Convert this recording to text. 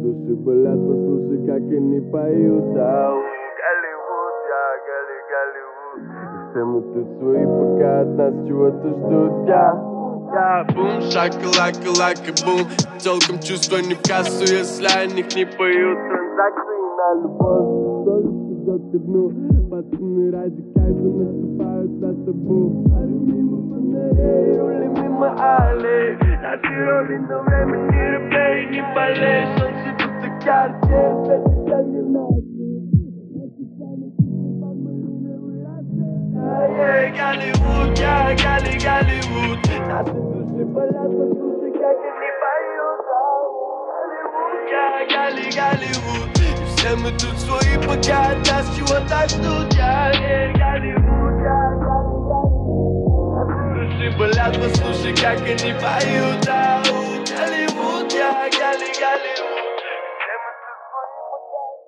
души болят, послушай, как они поют. Ау, Голливуд, я Голливуд. И все мы тут свои, пока от нас чего-то ждут. Я бум, шака-лака, лака-бум. Толком чувства не в кассу, если о них не поют. Транзакции на любовь, совесть идет ко дну. Пацаны ради кайфа наступают на табу. Парю мимо фонарей, рули мимо аллей. На дереве, но время не робей, не болей. Солнце будто карте, светит иллюминации. Голливуд, я Голливуд. Наши души болят, послушай, как они поют. Голливуд, я Голливуд. И все мы тут свои, пока от нас чего-то ждут. Голливуд, я Голливуд. Наши души болят, послушай, как они поют. Голливуд, я Голливуд. И все мы тут свои, пока